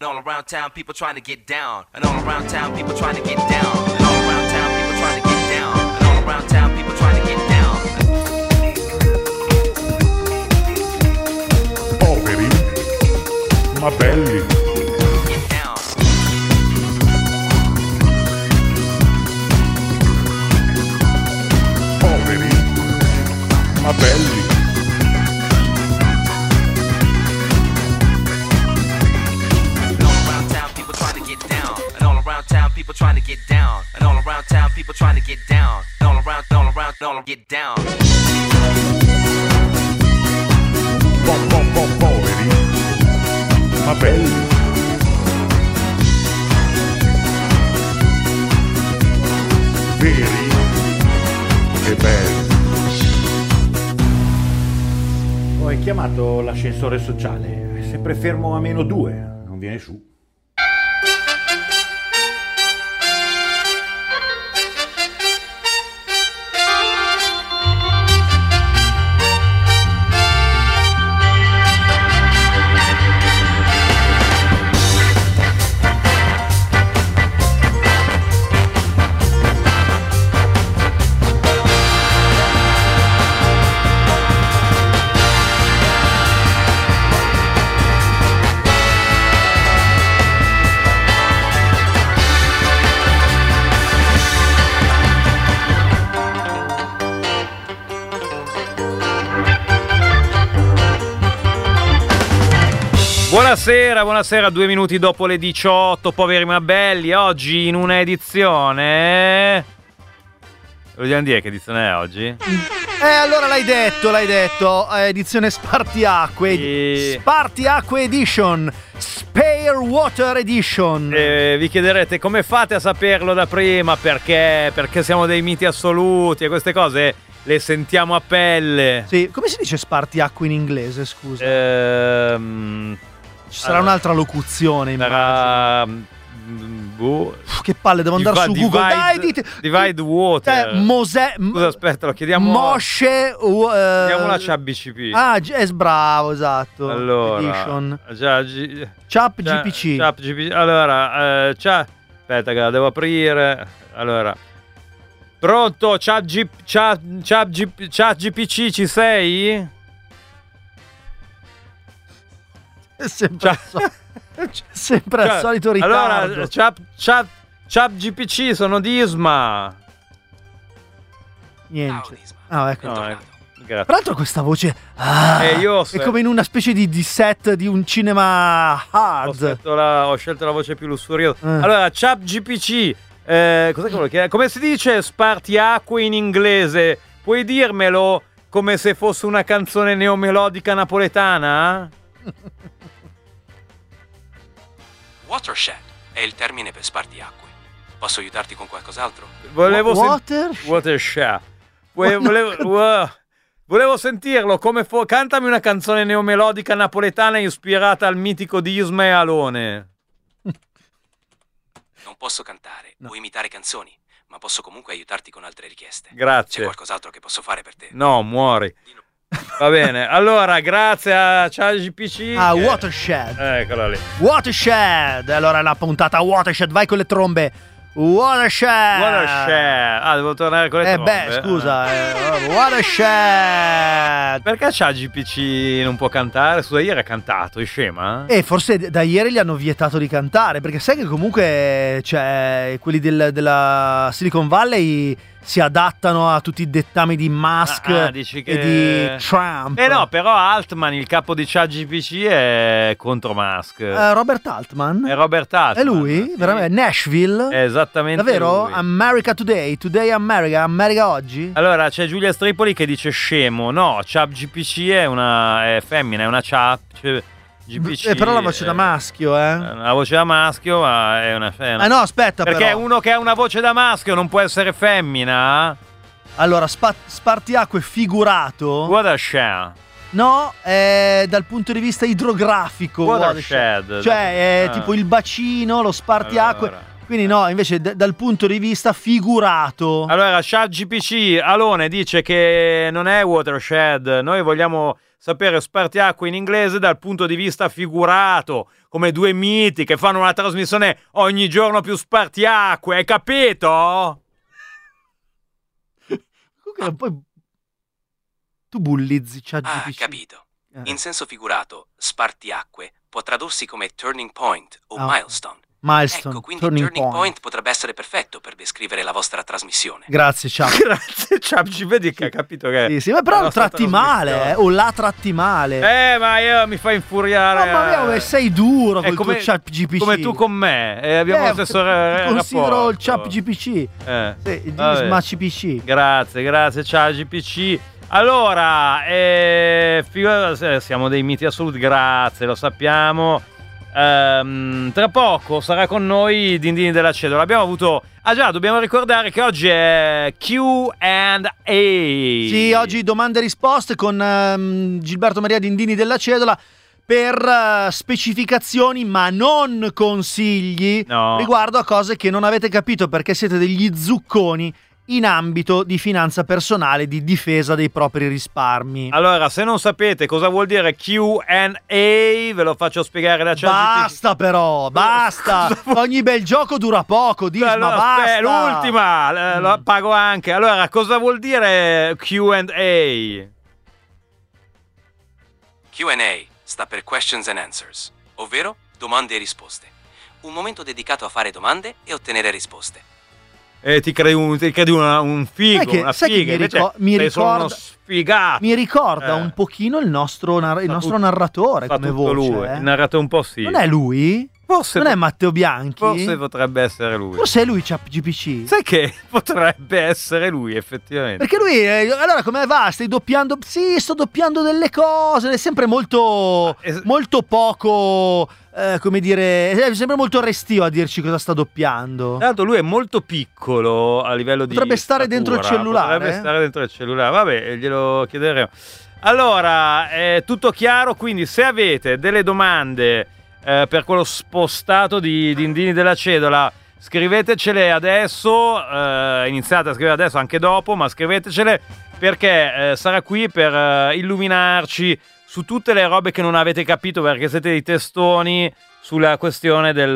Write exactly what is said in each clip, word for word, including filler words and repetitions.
And all around town, people trying to get down. And all around town, people trying to get down. And all around town, people trying to get down. And all around town, people trying to get down. Poveri, ma belli. Get down. Poveri, ma belli. People trying to get down, and all around town, people trying to get down, and all around, all around, all get down. Po, po, po, poveri, ma belli. Veri e belli. Ho chiamato l'ascensore sociale, è sempre fermo a meno due, non viene su. Buonasera, buonasera, due minuti dopo le diciotto, poveri ma belli. Oggi in una edizione... Vogliamo dire che edizione è oggi? Eh, allora l'hai detto, l'hai detto, edizione Spartiacque, E... Spartiacque Edition, Spare Water Edition. E vi chiederete come fate a saperlo da prima, perché, perché siamo dei miti assoluti e queste cose le sentiamo a pelle. Sì, come si dice Spartiacque in inglese, scusa? Ehm... Ci sarà allora, un'altra locuzione, sarà... Boh. Che palle, devo andare Div- su Google. divide, Dai, dite, divide water. Eh, Mosè. Scusa, aspetta, lo chiediamo. Moshe. Uh, chiediamo la Chap G P. Ah, è bravo, esatto. Allora, Edition. già, G, Chap G P C. Chap G P C. Allora, eh, Chap. Aspetta, che la devo aprire. Allora, pronto? Chap G, Chap, Chap G, Chap G P C, ci sei? È sempre, Chap, so, sempre al solito ritardo. Allora, Chap, Chap, Chap G P C, sono Disma. Niente. Ah, ecco. No, ecco. Grazie. Tra l'altro questa voce ah, eh, io è come in una specie di, di set di un cinema hard. Ho, la, ho scelto la voce più lussuriosa. Eh. Allora, Chap G P C, eh, cos'è che vuole chiedere? Come si dice spartiacque in inglese? Puoi dirmelo come se fosse una canzone neomelodica napoletana? Watershed è il termine per spartiacque. Posso aiutarti con qualcos'altro? Volevo Water? sen- Watershed. Volevo, volevo, wow. Volevo sentirlo come fo- cantami una canzone neomelodica napoletana ispirata al mitico Disma e Alone. Non posso cantare No. o imitare canzoni, ma posso comunque aiutarti con altre richieste. Grazie. C'è qualcos'altro che posso fare per te? No, muori. Va bene, allora grazie a ChatGPT. Ah, che... Watershed. Eccola lì. Watershed. Allora la puntata Watershed, vai con le trombe. Watershed. Watershed. Ah, devo tornare con le Eh trombe. beh, scusa. Eh, Watershed. Perché ChatGPT non può cantare? Scusa, ieri ha cantato, è scema? E forse da ieri gli hanno vietato di cantare, perché sai che comunque cioè, quelli del, della Silicon Valley si adattano a tutti i dettami di Musk Ah, dici che... e di Trump. Eh no, però Altman, il capo di ChatGPT, è contro Musk. Eh, Robert Altman. È Robert Altman. È lui? Sì. Veramente? Nashville? È esattamente Davvero? lui. America Today? Today America? America oggi? Allora, c'è Giulia Stripoli che dice scemo. No, ChatGPT è una è femmina, è una chat. Cioè, G P C, Eh, però la voce è- da maschio, eh? La voce da maschio, ma è una femmina. Ah no, aspetta Perché però. uno che ha una voce da maschio non può essere femmina? Allora, spa- spartiacque figurato. Watershed. No, è dal punto di vista idrografico. Watershed. watershed. Cioè, è Ah. tipo il bacino, lo spartiacque. Allora. Quindi no, invece d- dal punto di vista figurato. Allora, ChatGPT Alone dice che non è Watershed. Noi vogliamo sapere spartiacque in inglese dal punto di vista figurato, come due miti che fanno una trasmissione ogni giorno più spartiacque, hai capito? Comunque, poi tu bullizzi ChatGPT. Ah, capito. In senso figurato, spartiacque può tradursi come turning point o Ah, milestone. Milestone, Ecco, quindi turning, turning, point. point. potrebbe essere perfetto per descrivere la vostra trasmissione. Grazie, ciao. Grazie, ChatGPT, vedi che ha capito che... Sì, sì, ma però la lo nostra tratti male, eh, o la tratti male. Eh, ma io mi fa infuriare. Mamma mia, come sei duro È col come, tuo ChatGPT. come tu con me, e abbiamo Eh, lo stesso ti ra- considero rapporto. il ChatGPT. Eh. Sì, il Vabbè. Smash P C. Grazie, grazie ChatGPT. Allora, eh, figo- eh, siamo dei miti assoluti, grazie, lo sappiamo. Ehm, tra poco sarà con noi Dindini della Cedola. Abbiamo avuto... Ah già, dobbiamo ricordare che oggi è Q and A. Sì, oggi domande e risposte con ehm, Gilberto Maria Dindini della Cedola per eh, specificazioni ma non consigli No. riguardo a cose che non avete capito perché siete degli zucconi in ambito di finanza personale, di difesa dei propri risparmi. Allora, se non sapete cosa vuol dire Q and A, ve lo faccio spiegare da ChatGPT. Basta però, basta. Ogni bel gioco dura poco, Disma, Allora, basta. aspetta, l'ultima, eh, lo pago anche. Allora, cosa vuol dire Q and A? Q and A sta per Questions and Answers, ovvero domande e risposte. Un momento dedicato a fare domande e ottenere risposte. E ti credi un, ti credi una- un figo, Sai che- una sai che figa, mi invece ricor- mi sei solo uno ricorda- sfigato. Mi ricorda Eh. un pochino il nostro, nar- il Fa nostro tutto- narratore Fa come tutto voce. lui, eh. il narratore un po' sì. Non è lui? Forse, Non è Matteo Bianchi? forse potrebbe essere lui. Forse è lui ChatGPT? Sai che potrebbe essere lui, effettivamente. Perché lui, eh, allora come va? Stai doppiando? Sì, sto doppiando delle cose. È sempre molto, Es- molto poco, eh, come dire, è sempre molto restio a dirci cosa sta doppiando. Tra l'altro lui è molto piccolo a livello di Potrebbe stare dentro il statura, cellulare, Potrebbe eh? stare dentro il cellulare. Vabbè, glielo chiederemo. Allora, è tutto chiaro, quindi se avete delle domande eh, per quello spostato di Dindini della Cedola, scrivetecele adesso, eh, iniziate a scrivere adesso, anche dopo, ma scrivetecele perché eh, sarà qui per eh, illuminarci su tutte le robe che non avete capito perché siete dei testoni sulla questione del,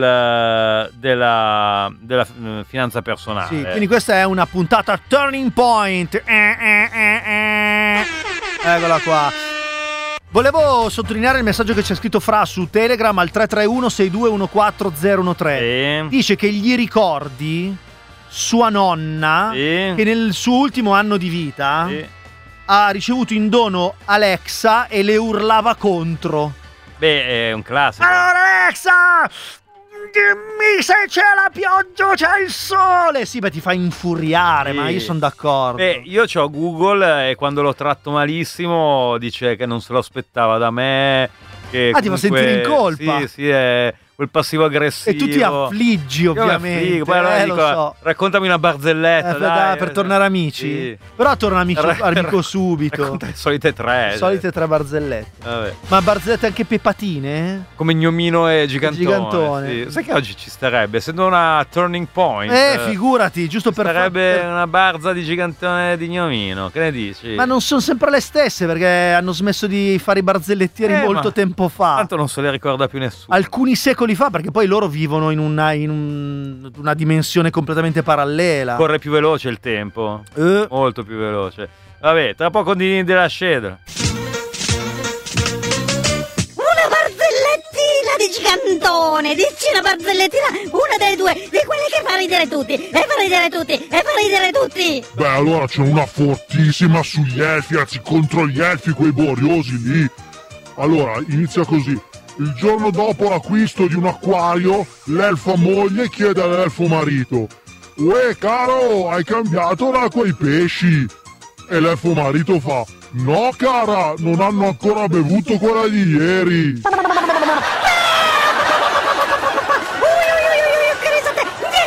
della, della eh, finanza personale. Sì, quindi questa è una puntata turning point. Eh, eh, eh, eh. Eccola qua. Volevo sottolineare il messaggio che c'è scritto Fra su Telegram al tre tre uno sei due uno quattro zero uno tre. Sì. Dice che gli ricordi sua nonna Sì. che nel suo ultimo anno di vita Sì. ha ricevuto in dono Alexa e le urlava contro. Beh, è un classico. Allora Alexa, dimmi se c'è la pioggia o c'è il sole. Sì, beh, ti fa infuriare, Sì. ma io sono d'accordo. Beh, io c'ho Google e quando lo tratto malissimo dice che non se lo aspettava da me. Che Ah, ti fa comunque- sentire in colpa. Sì, sì, è quel passivo aggressivo. E tu ti affliggi, Io mi ovviamente. affligo, poi allora eh, dico, lo so. raccontami una barzelletta, Eh, per, dai. dai, per tornare amici. Sì. Però torna amico, Ra- amico ra- subito. Racconta le solite tre. Le solite tre barzellette. Vabbè. Ma barzellette anche pepatine? Come gnomino e gigantone. Gigantone. Sì. Sai che oggi ci starebbe, essendo una turning point. Eh, figurati, giusto per Sarebbe far- una barza di gigantone e di gnomino. Che ne dici? Ma non sono sempre le stesse perché hanno smesso di fare i barzellettieri Eh, molto ma- tempo fa. Tanto non se le ricorda più nessuno. Alcuni secoli fa, perché poi loro vivono in una, in un- una dimensione completamente parallela. Corre più veloce il tempo. Eh, Molto più veloce. Vabbè, tra poco di della Cedola. Una barzellettina di gigantone, dici una barzellettina, una delle due, di quelle che fa ridere tutti, e fa ridere tutti, e fa ridere tutti. Beh, allora c'è una fortissima sugli elfi, anzi contro gli elfi, quei boriosi lì. Allora, inizia così. Il giorno dopo l'acquisto di un acquario, l'elfa moglie chiede all'elfo marito: Uè, caro, hai cambiato l'acqua ai pesci? E l'elfo marito fa: No, cara, non hanno ancora bevuto quella di ieri. Che risate!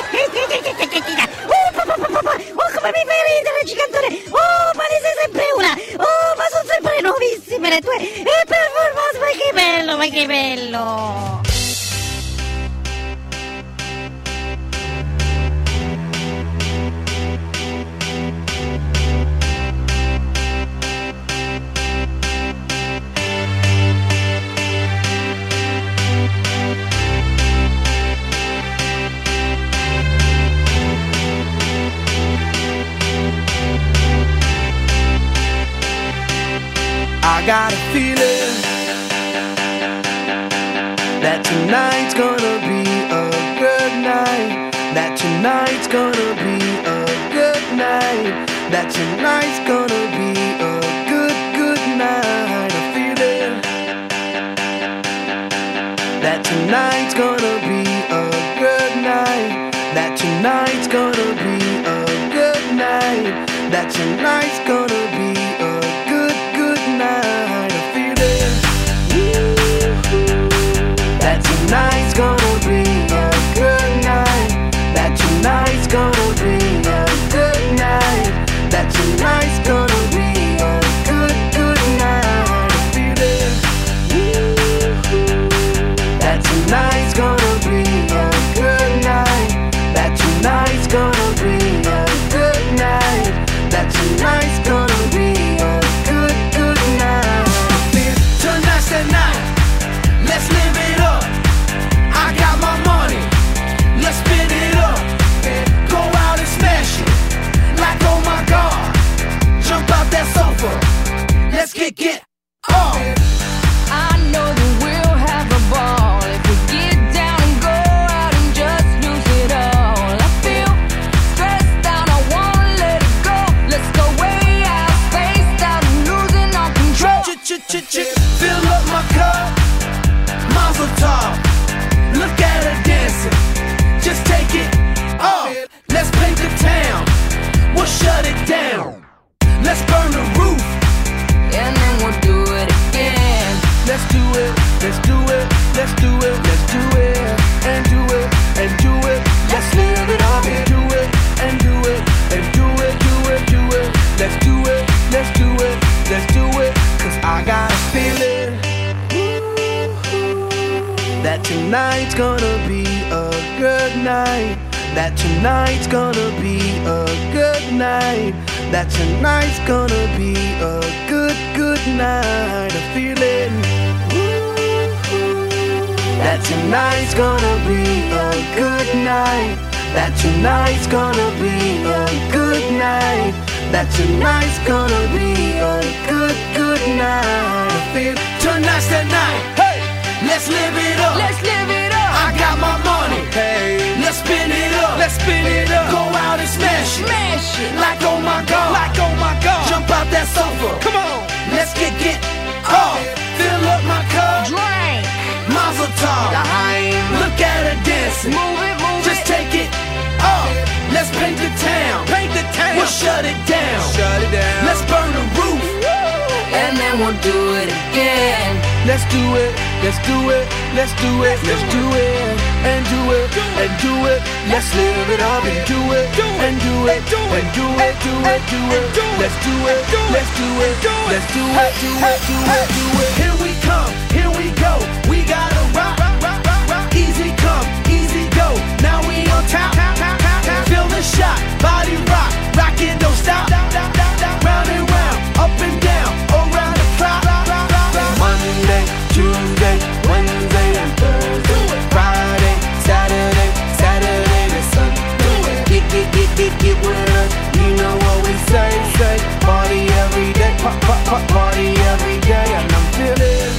Oh, papà, papà, papà. Oh, come mi fai ridere, gigantone! Oh, ma ne sei sempre una! Oh, ma sono sempre nuovissime le tue! E performance, ma che bello, ma che bello! got a feeling that tonight's gonna be a good night. That tonight's gonna be a good night. That tonight's gonna be a good, good night. A feeling that tonight's gonna be a good night. That tonight's gonna be a good night. That tonight's gonna be a good, good night. A feeling that tonight's gonna be a good night. That tonight's gonna be a good night. That tonight's gonna be a good, good night. A feeling that tonight's gonna be a good night. That tonight's gonna be a good night. That tonight's gonna be a good, good night. Tonight's the night. Let's live it up. I got my money. Let's spin it up. Go out and smash it. Like oh my God. Jump out that sofa. Let's get it off. I know that we'll have a ball if we get down and go out and just lose it all. I feel stressed out, I wanna let it go. Let's go way out, spaced out, and losing all control. Fill up my cup, Mazel tov. Look at her dancing, just take it off. Let's paint the town, we'll shut it down. Let's burn the roof, and then we'll do it again. Let's do it, let's do it, let's do it, let's do it, and do it, and do it. Let's live it up and do it, and do it, and do it, do it, do it. Let's do it, let's do it, let's do it. Cause I got a feeling that tonight's gonna be a good night. That tonight's gonna be a good night. That tonight's gonna be a good, good night. A feeling that tonight's gonna be a good night. That tonight's gonna be a good night. That tonight's gonna be a good, good night. I feel tonight's the night. Hey, let's live it up. Let's live it up. I got my money. Hey, let's spin it up. Let's spin it up. Go out and smash it. Smash it. Like oh my God. Like oh my God. Jump out that sofa. Come on. Let's get get off. Fill up my cup. Drink. Mazel tov. Look at her dancing. Move it, move Just it. take it off. Let's paint the town. Paint the town. We'll shut it down. Shut it down. Let's burn the roof. And then we'll do it again. Let's do it. Let's do it. Let's do it. Let's do it. And do it. And do it. Let's live it up and do it. And do it. And do it. Do it. Do it. Let's do it. Let's do it. Let's do it. Do it. Do it. Do it. Here we come. Here we go. We gotta rock. Easy come. Easy go. Now we on top. Feel the shot. Body rock. Rockin', don't stop. Round and round. Up and down. Around the clock. Monday, Tuesday, Wednesday, and Thursday. Friday, Saturday, Saturday to Sunday. Get, get, get, get, get with us. You know what we say, say. Party every day. Pop, pop, pop, party every day. And I'm feeling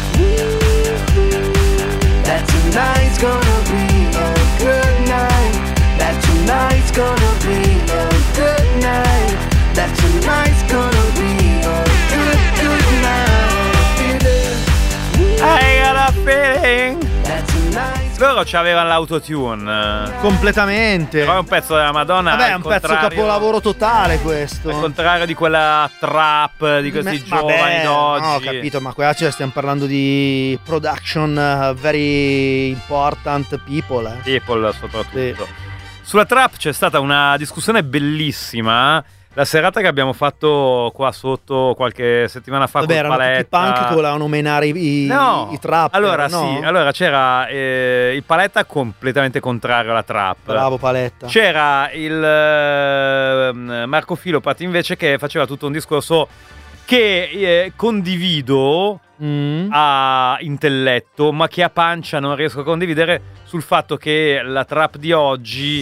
that tonight's gonna be a good night. That tonight's gonna be a good night. That tonight's gonna be a good, good night. I got a feeling. That tonight's Loro c'avevano l'autotune. Completamente. Però è un pezzo della Madonna. Vabbè, è al un pezzo contrario- capolavoro totale questo. Al contrario di quella trap di questi Ma- giovani vabbè, d'oggi. no, ho capito, ma qua cioè, stiamo parlando di production uh, very important people. Eh. People soprattutto. Sulla trap c'è stata una discussione bellissima. La serata che abbiamo fatto qua sotto qualche settimana fa Vabbè, con erano tutti Paletta. punk che volevano menare i, i, No, i trap. allora no? sì, allora c'era eh, il Paletta completamente contrario alla trap. Bravo Paletta. C'era il eh, Marco Filopat invece che faceva tutto un discorso che eh, condivido Mm. a intelletto, ma che a pancia non riesco a condividere, sul fatto che la trap di oggi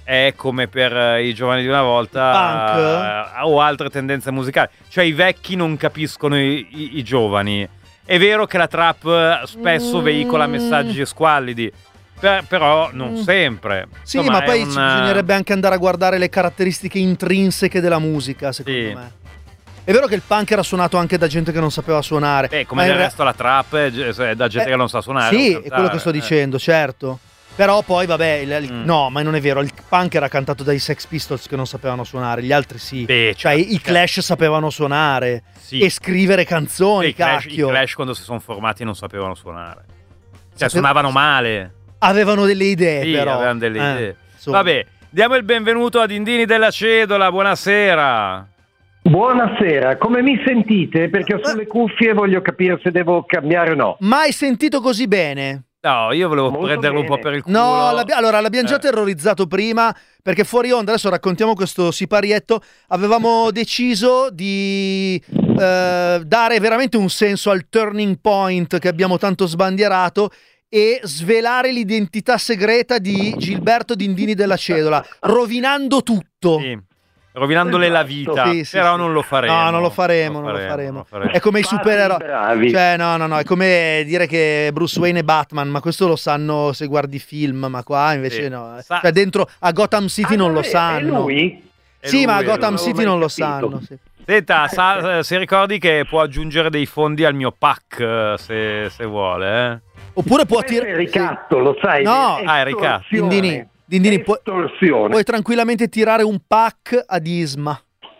è come per eh, i giovani di una volta eh, o altre tendenze musicali. Cioè i vecchi non capiscono i, i, i giovani. È vero che la trap spesso Mm. veicola messaggi squallidi, per- però non Mm. sempre. Sì, Insomma, ma poi è un- ci bisognerebbe anche andare a guardare le caratteristiche intrinseche della musica, secondo Sì. me. È vero che il punk era suonato anche da gente che non sapeva suonare. Beh, come ma in del re- resto la trap è ge- è da gente Eh, che non sa suonare. Sì, o è quello che sto cantare, eh. dicendo, certo. Però poi, vabbè, il- il- Mm. no, ma non è vero. Il punk era cantato dai Sex Pistols che non sapevano suonare, gli altri sì. Beh, Cioè, certo, i certo. Clash sapevano suonare Sì. e scrivere Beh, canzoni, i Clash, i cacchio. Clash quando si sono formati non sapevano suonare. Cioè, Sape- suonavano male. Avevano delle idee, Sì, però. avevano delle Eh, idee. insomma. Vabbè, diamo il benvenuto ad Indini della Cedola. Buonasera. Buonasera, come mi sentite? Perché ho sulle cuffie e voglio capire se devo cambiare o no. Mai sentito così bene? No, io volevo Molto prenderlo un bene. po' per il culo. No, l'abbi- allora l'abbiamo già Eh. terrorizzato prima perché fuori onda, adesso raccontiamo questo siparietto, avevamo deciso di eh, dare veramente un senso al turning point che abbiamo tanto sbandierato e svelare l'identità segreta di Gilberto Dindini della Cedola, rovinando tutto. Sì, rovinandole la vita, Sì, sì, però sì. non lo faremo. No, non lo faremo, non lo faremo. non lo faremo. È come i Fate supereroi. i bravi. Cioè, no, no, no, è come dire che Bruce Wayne è Batman, ma questo lo sanno se guardi film, ma qua invece Sì. no. Sa- Cioè, dentro a Gotham City Ah, non lo è- sanno. È lui? È Sì, lui, ma a è Gotham lui. City Non non lo l'ho mai capito. sanno. Sì. Senta, sa, se ricordi che può aggiungere dei fondi al mio pack eh, se, se vuole. Eh? Oppure può Questo è tirare. ricatto, lo sai? No. Ah, è ricatto. Dindini, Dindini, puoi, Estorsione. puoi tranquillamente tirare un pack ad Isma.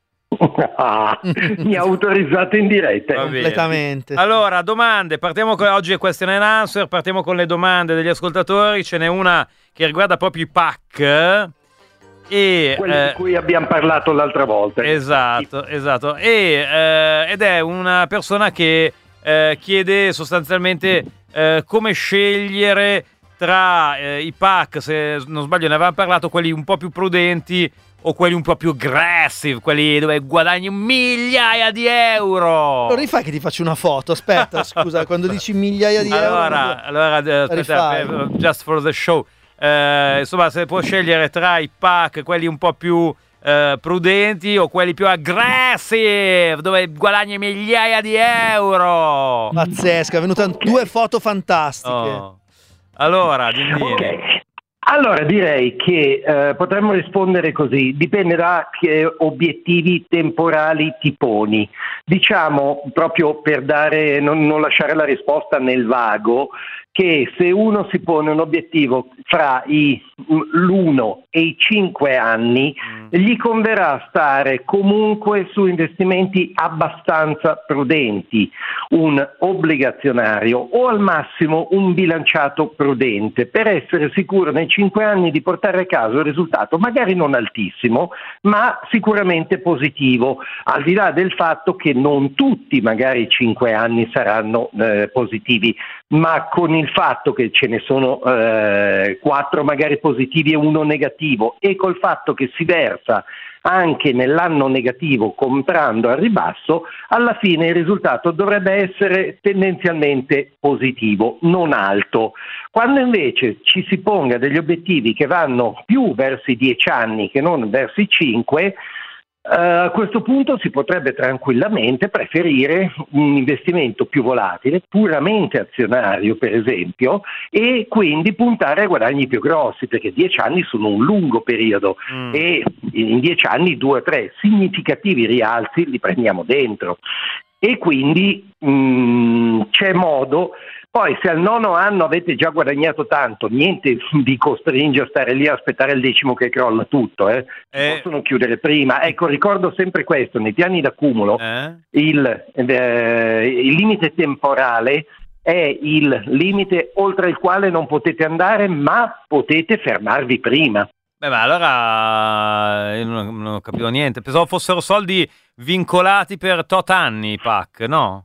Ah, mi ha autorizzato in diretta. Va bene. Completamente. Allora, domande. Partiamo con oggi è question and answer. Partiamo con le domande degli ascoltatori. Ce n'è una che riguarda proprio i pack. E, Quelli eh, di cui abbiamo parlato l'altra volta. Esatto, esatto. E, eh, ed è una persona che eh, chiede sostanzialmente eh, come scegliere tra eh, i pack, se non sbaglio ne avevamo parlato, quelli un po' più prudenti o quelli un po' più aggressive, quelli dove guadagni migliaia di euro. Lo rifai che ti faccio una foto? Aspetta, scusa, quando dici migliaia di euro. Allora, allora eh, aspetta, Rifai. eh, just for the show. Eh, insomma, se può scegliere tra i pack, quelli un po' più eh, prudenti o quelli più aggressive, dove guadagni migliaia di euro. Pazzesca, è venuta due foto fantastiche. Oh. Allora, Dindini. Ok. Allora direi che eh, potremmo rispondere così, dipende da che obiettivi temporali ti poni. Diciamo, proprio per dare, non, non lasciare la risposta nel vago, che se uno si pone un obiettivo fra i, l'uno e i cinque anni, Mm. gli converrà stare comunque su investimenti abbastanza prudenti, un obbligazionario o al massimo un bilanciato prudente, per essere sicuro nei cinque anni di portare a casa un risultato magari non altissimo, ma sicuramente positivo, al di là del fatto che non tutti magari i cinque anni saranno eh, positivi, ma con il fatto che ce ne sono eh, quattro magari positivi e uno negativo, e col fatto che si versa anche nell'anno negativo comprando al ribasso, alla fine il risultato dovrebbe essere tendenzialmente positivo, non alto. Quando invece ci si ponga degli obiettivi che vanno più verso i dieci anni che non verso i cinque, Uh, a questo punto si potrebbe tranquillamente preferire un investimento più volatile, puramente azionario per esempio, e quindi puntare a guadagni più grossi, perché dieci anni sono un lungo periodo Mm. e in dieci anni due o tre significativi rialzi li prendiamo dentro. E quindi mh, c'è modo. Poi se al nono anno avete già guadagnato tanto, niente vi costringe a stare lì a aspettare il decimo che crolla tutto, eh. Eh. Possono chiudere prima. Ecco, ricordo sempre questo, nei piani d'accumulo Eh? il, eh, il limite temporale è il limite oltre il quale non potete andare, ma potete fermarvi prima. Beh, ma allora io non, non ho capito niente. Pensavo fossero soldi vincolati per tot anni i pack, no?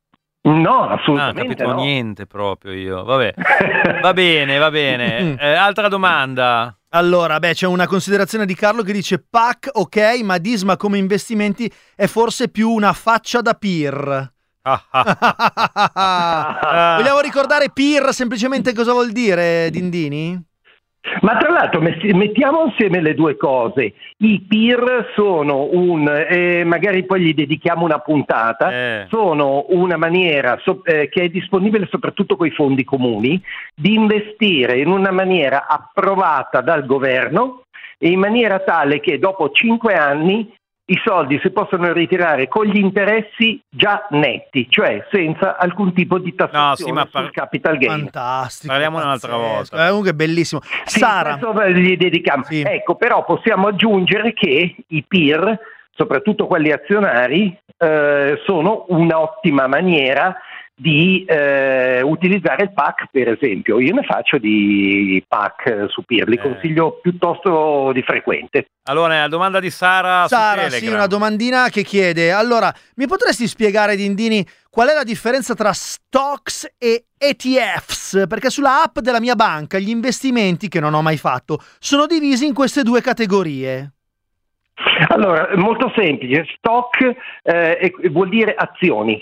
No, Ah, non ho assolutamente capito no. niente proprio io. Vabbè, va bene, va bene. Eh, altra domanda. Allora, beh, c'è una considerazione di Carlo che dice pack, ok, ma Disma come investimenti è forse più una faccia da peer. Ah, ah, ah. Vogliamo ricordare peer semplicemente cosa vuol dire, Dindini? Ma tra l'altro mettiamo insieme le due cose. I peer sono un, eh, magari poi gli dedichiamo una puntata, Eh. sono una maniera so- eh, che è disponibile soprattutto con i fondi comuni, di investire in una maniera approvata dal governo e in maniera tale che dopo cinque anni i soldi si possono ritirare con gli interessi già netti, cioè senza alcun tipo di tassazione No, sì, ma par- sul capital gain. Fantastico. Parliamo un'altra pazzesco. volta. Eh, comunque è bellissimo. Sì, Sara, questo gli dedichiamo. Sì. Ecco, però possiamo aggiungere che i peer, soprattutto quelli azionari, eh, sono un'ottima maniera di eh, utilizzare il P A C, per esempio. Io ne faccio di P A C su peer, li Eh. consiglio piuttosto di frequente. Allora, la domanda di Sara, Sara, su sì, Telegram. una domandina che chiede: allora, mi potresti spiegare, Dindini, qual è la differenza tra stocks e E T Fs? Perché sulla app della mia banca gli investimenti, che non ho mai fatto, sono divisi in queste due categorie. Allora, molto semplice, stock eh, vuol dire azioni.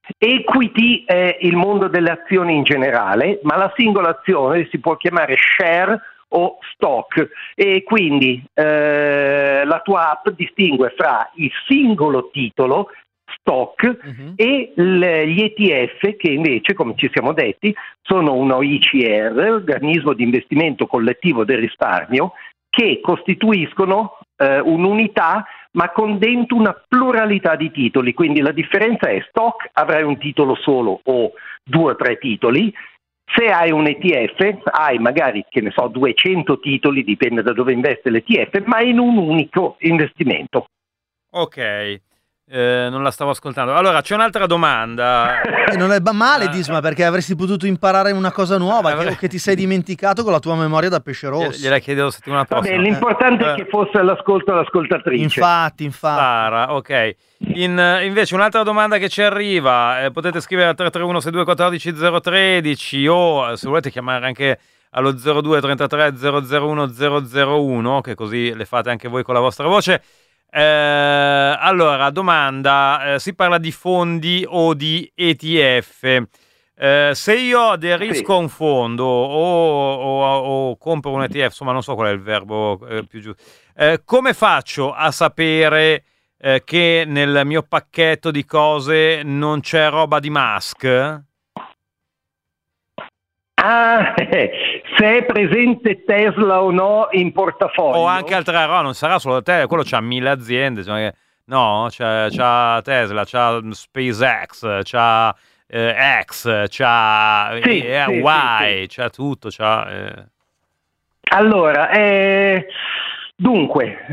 Equity è il mondo delle azioni in generale, ma la singola azione si può chiamare share o stock, e quindi eh, la tua app distingue fra il singolo titolo stock Mhm. e l- gli E T F, che invece, come ci siamo detti, sono uno I C R, organismo di investimento collettivo del risparmio, che costituiscono eh, un'unità ma con dentro una pluralità di titoli. Quindi la differenza è: stock avrai un titolo solo o due o tre titoli. Se hai un E T F hai magari, che ne so, duecento titoli, dipende da dove investe l'E T F, ma in un unico investimento. Ok, eh, non la stavo ascoltando. Allora, c'è un'altra domanda. E non è ba- male, Ah, Disma, perché avresti potuto imparare una cosa nuova che, avrei- o che ti sei dimenticato con la tua memoria da pesce Gliela- rosso. Gliela chiedo settimana Vabbè, prossima. l'importante Eh. è che fosse all'ascolto l'ascoltatrice. Infatti, infatti. Sara, ok. In, eh, invece un'altra domanda che ci arriva, eh, potete scrivere al tre tre uno sei due uno quattro zero uno tre o eh, se volete chiamare anche allo zero due trentatré zero zero uno zero zero uno, che così le fate anche voi con la vostra voce. Eh, allora, domanda, eh, si parla di fondi o di E T F? Eh, se io aderisco Sì. a un fondo o, o- o compro un E T F, insomma non so qual è il verbo eh, più giusto, eh, come faccio a sapere eh, che nel mio pacchetto di cose non c'è roba di Musk? Ah, eh, se è presente Tesla o no in portafoglio. O anche altra roba, non sarà solo te, quello c'ha mille aziende, cioè, no, c'ha, c'ha Tesla, c'ha SpaceX, c'ha eh, X, c'ha Sì, eh, sì, Y, sì, c'ha tutto, c'ha... eh. Allora, eh, dunque,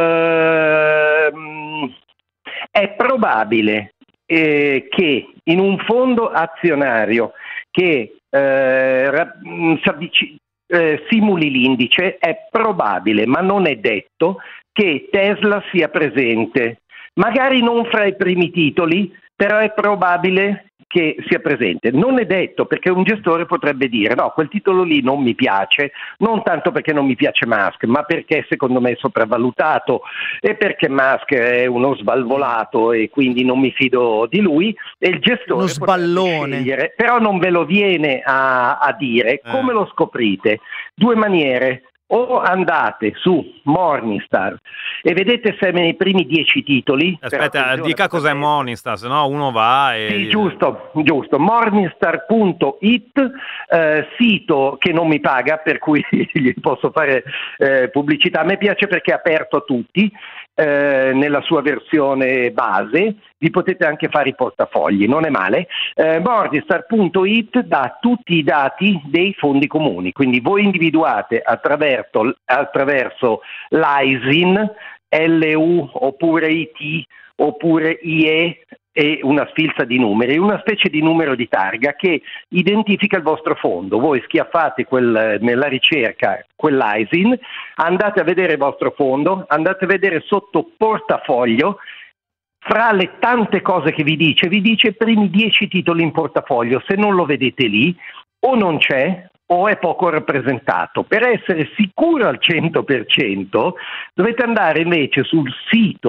ehm, è probabile eh, che in un fondo azionario che eh, ra- mh, s'avvici- eh, simuli l'indice, è probabile, ma non è detto, che Tesla sia presente. Magari non fra i primi titoli, però è probabile che sia presente. Non è detto, perché un gestore potrebbe dire: no, quel titolo lì non mi piace, non tanto perché non mi piace Musk, ma perché secondo me è sopravvalutato e perché Musk è uno sbalvolato e quindi non mi fido di lui, e il gestore Uno sballone. potrebbe scegliere, però non ve lo viene a, a dire. Come lo scoprite? Due maniere: o andate su Morningstar e vedete se è nei primi dieci titoli. Per Aspetta, attenzione, dica cos'è perché- Morningstar, se no uno va e... Sì, giusto, giusto. Morningstar punto it, eh, sito che non mi paga, per cui gli posso fare eh, pubblicità. A me piace perché è aperto a tutti, eh, nella sua versione base. Vi potete anche fare i portafogli, non è male. Eh, Morningstar punto it dà tutti i dati dei fondi comuni, quindi voi individuate attraverso, attraverso l'I S I N, L U oppure I T oppure I E e una sfilza di numeri, una specie di numero di targa che identifica il vostro fondo. Voi schiaffate quel, nella ricerca quell'I S I N, andate a vedere il vostro fondo, andate a vedere sotto portafoglio. Fra le tante cose che vi dice, vi dice i primi dieci titoli in portafoglio. Se non lo vedete lì, o non c'è o è poco rappresentato. Per essere sicuro al cento per cento dovete andare invece sul sito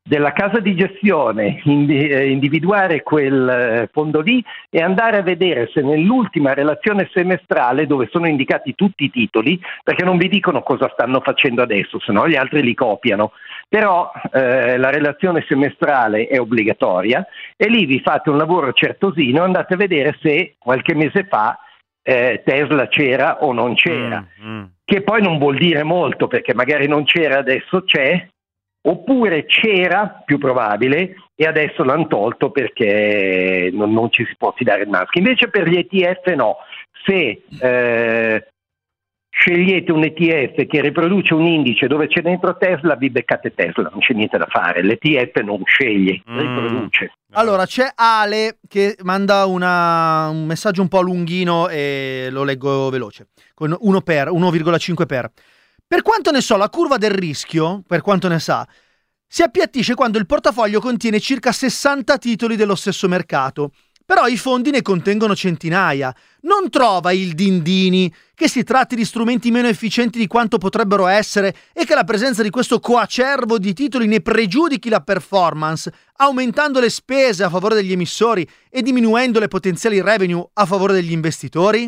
della casa di gestione, indi- eh, individuare quel eh, fondo lì e andare a vedere se nell'ultima relazione semestrale, dove sono indicati tutti i titoli, perché non vi dicono cosa stanno facendo adesso, se no gli altri li copiano, però eh, la relazione semestrale è obbligatoria e lì vi fate un lavoro certosino, andate a vedere se qualche mese fa eh, Tesla c'era o non c'era, Mm, mm. che poi non vuol dire molto, perché magari non c'era, adesso c'è, oppure c'era, più probabile, e adesso l'hanno tolto perché non, non ci si può fidare il maschio. Invece per gli E T F no, se eh, scegliete un E T F che riproduce un indice dove c'è dentro Tesla, vi beccate Tesla, non c'è niente da fare, l'E T F non sceglie, Mm. riproduce. Allora, c'è Ale che manda una- un messaggio un po' lunghino e lo leggo veloce, con uno per, uno virgola cinque per. Per quanto ne so, la curva del rischio, per quanto ne sa, si appiattisce quando il portafoglio contiene circa sessanta titoli dello stesso mercato, però i fondi ne contengono centinaia. Non trova il Dindini che si tratti di strumenti meno efficienti di quanto potrebbero essere e che la presenza di questo coacervo di titoli ne pregiudichi la performance, aumentando le spese a favore degli emissori e diminuendo le potenziali revenue a favore degli investitori?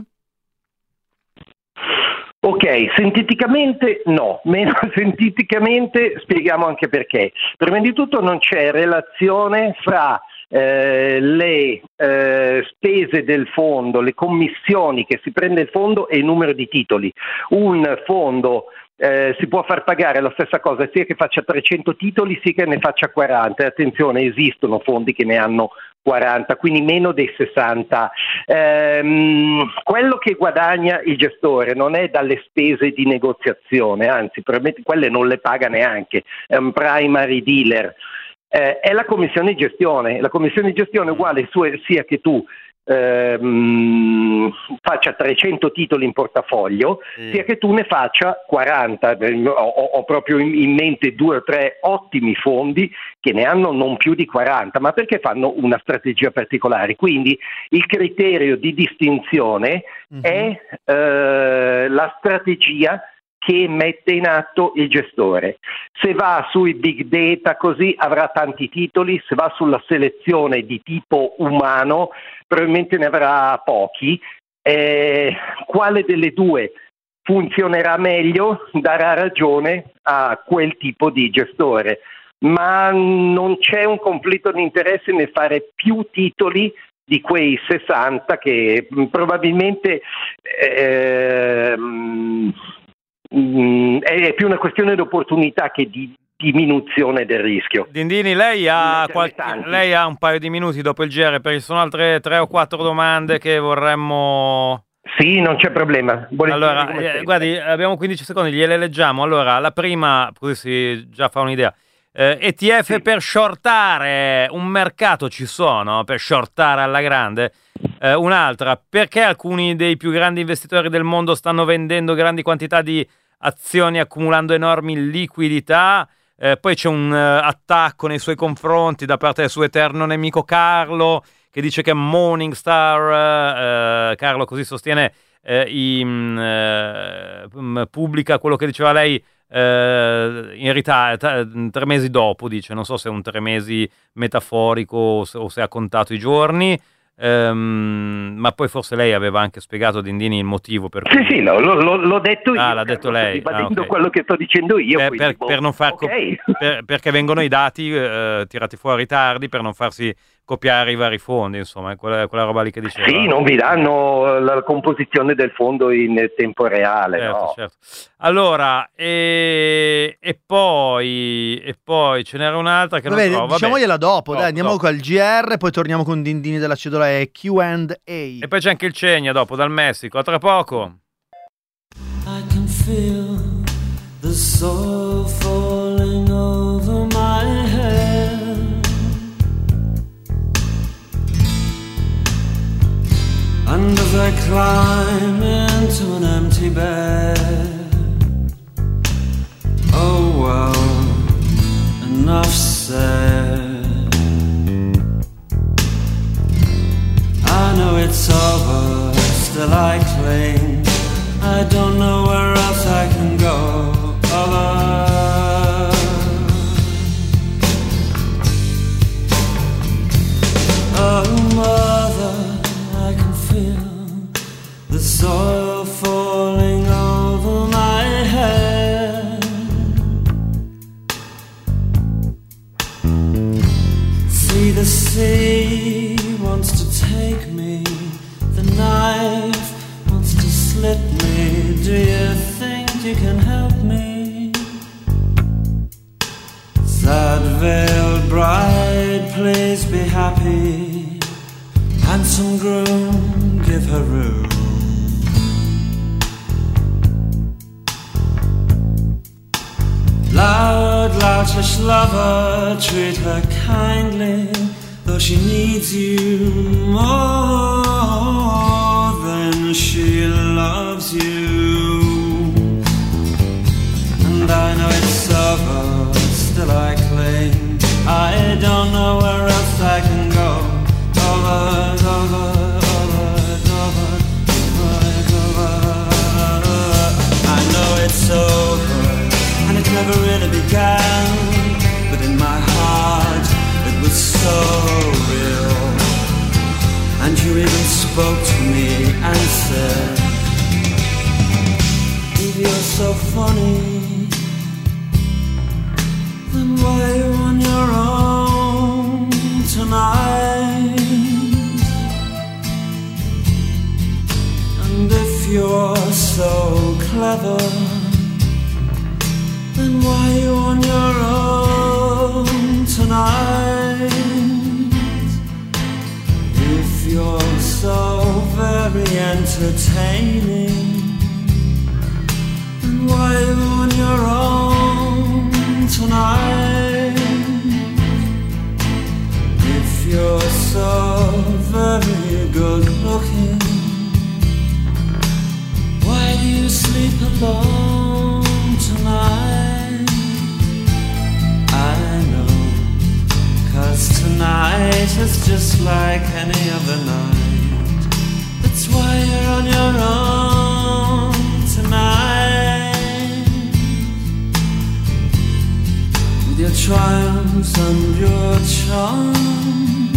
Ok, sinteticamente no, meno sinteticamente spieghiamo anche perché. Prima di tutto non c'è relazione fra eh, le eh, spese del fondo, le commissioni che si prende il fondo e il numero di titoli. Un fondo eh, si può far pagare la stessa cosa sia che faccia trecento titoli sia che ne faccia quaranta. E attenzione, esistono fondi che ne hanno quaranta, quindi meno dei sessanta. Ehm, quello che guadagna il gestore non è dalle spese di negoziazione, anzi probabilmente quelle non le paga neanche, è un primary dealer, eh, è la commissione di gestione. La commissione di gestione è uguale sia che tu ehm, faccia trecento titoli in portafoglio, Mm. sia che tu ne faccia quaranta. Ho, ho proprio in, in mente due o tre ottimi fondi che ne hanno non più di quaranta, ma perché fanno una strategia particolare. Quindi il criterio di distinzione Mhm. è eh, la strategia che mette in atto il gestore. Se va sui big data così avrà tanti titoli, se va sulla selezione di tipo umano probabilmente ne avrà pochi. Eh, quale delle due funzionerà meglio darà ragione a quel tipo di gestore, ma non c'è un conflitto di interesse nel fare più titoli di quei sessanta che mh, probabilmente ehm, mh, è più una questione di opportunità che di diminuzione del rischio. Dindini, lei ha, Metterne qualche- tanti. lei ha un paio di minuti dopo il G R, perché ci sono altre tre o quattro domande che vorremmo... Sì, non c'è problema. Volentieri, Allora, come eh, sempre. guardi, abbiamo quindici secondi, gliele leggiamo. Allora, la prima, così si già fa un'idea. Eh, E T F Sì. per shortare, un mercato ci sono, per shortare alla grande. Eh, un'altra, perché alcuni dei più grandi investitori del mondo stanno vendendo grandi quantità di azioni accumulando enormi liquidità? Eh, poi c'è un eh, attacco nei suoi confronti da parte del suo eterno nemico Carlo, che dice che Morningstar, eh, Carlo così sostiene, eh, i, mh, eh, mh, pubblica quello che diceva lei eh, in ritardo, tre mesi dopo, dice, non so se è un tre mesi metaforico o se, o se ha contato i giorni. Ehm, ma poi forse lei aveva anche spiegato a Dindini il motivo per cui... Sì, sì, no, lo- lo- l'ho detto io. Ah, l'ha detto lei. Ribadendo Ah, ok. quello che sto dicendo io. Per, quindi, per- boh, per non far co- ok. per- perché vengono i dati eh, tirati fuori tardi per non farsi copiare i vari fondi, insomma, è quella, quella roba lì che diceva. Sì, non vi danno la composizione del fondo in tempo reale, Certo, no? certo. Allora, e, e poi e poi ce n'era un'altra che Vabbè, non trovo. Vabbè. diciamogliela dopo, Dopo, dai, andiamo dopo. col G R, poi torniamo con Dindini della cedola e Q and A. E poi c'è anche il Cegna dopo dal Messico, a tra poco. I can feel the soul falling over my head. And as I climb into an empty bed, oh well, enough said. I know it's over, still I cling. I don't know where else I can go. Other handsome groom, give her room. Loud, loutish lover, treat her kindly, though she needs you more than she loves you. And I know it's over, still I cling. I don't know where else I can go. Over, over, over, over, over, over. I know it's over, and it never really began, but in my heart it was so real. And you even spoke to me and said, if you're so funny, then why are you on your own tonight? And if you're so clever, then why are you on your own tonight? If you're so very entertaining, then why are you on your own tonight? If you're so very good looking, why do you sleep alone tonight? I know, 'cause tonight is just like any other night. That's why you're on your own tonight. With your triumphs and your charms,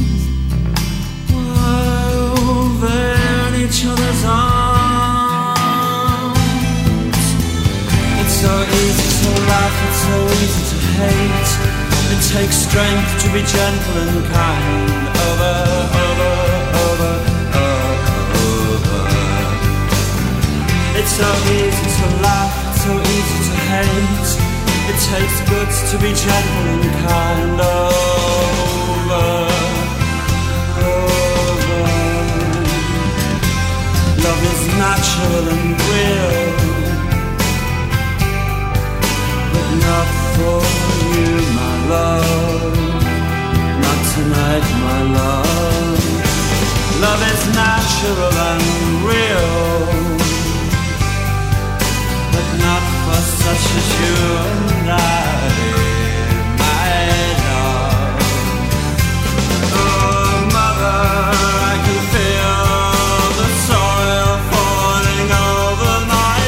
while they're in each other's arms. It's so easy to laugh, it's so easy to hate. It takes strength to be gentle and kind. Over, over, over, over. It's so easy to laugh, it's so easy to hate. It takes guts to be gentle and kind. Over, over. Love is natural and real, but not for you, my love. Not tonight, my love. Love is natural and real, but not for such as you and I, my love. Oh, mother, I can feel the soil falling over my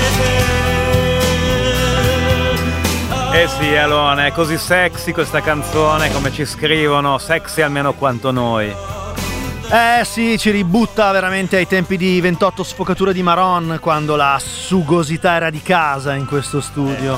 head. Eh sì, Alone, è così sexy questa canzone, come ci scrivono, sexy almeno quanto noi. Eh sì, ci ributta veramente ai tempi di ventotto sfocature di Maron, quando la sugosità era di casa in questo studio.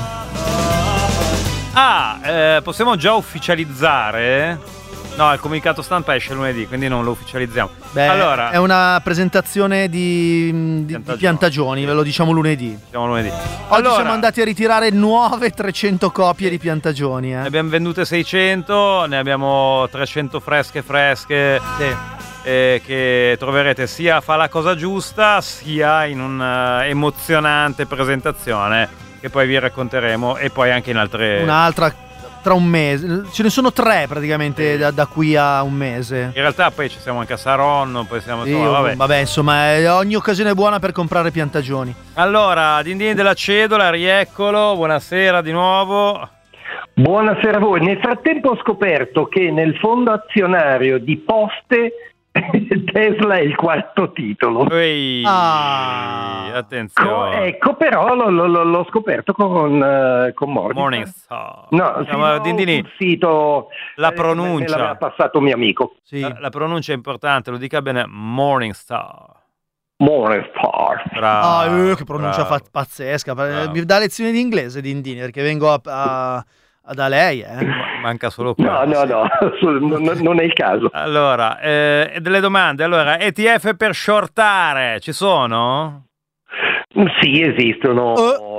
Ah, eh, possiamo già ufficializzare? No, il comunicato stampa esce lunedì, quindi non lo ufficializziamo. Beh, allora, è una presentazione di, di, Piantagioni. di Piantagioni, ve lo diciamo lunedì. diciamo lunedì. Oggi Allora, siamo andati a ritirare nuove trecento copie di Piantagioni. ne Eh. abbiamo vendute seicento, ne abbiamo trecento fresche fresche. Sì. eh, che troverete sia Fa la cosa giusta sia in un'emozionante presentazione che poi vi racconteremo, e poi anche in altre. Un'altra tra un mese. Ce ne sono tre praticamente da, da qui a un mese. In realtà poi ci siamo anche a Saronno, poi siamo insomma, Io, vabbè. vabbè, insomma, eh, ogni occasione è buona per comprare Piantagioni. Allora, Dindini della Cedola, rieccolo, buonasera di nuovo. Buonasera a voi. Nel frattempo ho scoperto che nel fondo azionario di Poste Tesla è il quarto titolo. Ehi, Ah. attenzione. Ecco, però lo- lo- lo- l'ho scoperto con, uh, con Morgan. Morningstar. No, Diciamo, sì, Dindini, sul sito, la eh, pronuncia. me l'aveva passato un mio amico. Sì. La, la pronuncia è importante, lo dica bene, Morningstar. Morningstar. Bravo. Ah, eh, che pronuncia bravo. fa- pazzesca. Bravo. Mi dà lezioni di inglese, Dindini, perché vengo a, a- da lei, eh. Manca solo qua. No, no, no, sul- non, non è il caso. Allora, eh, delle domande. Allora, E T F per shortare, ci sono? Sì, esistono Oh.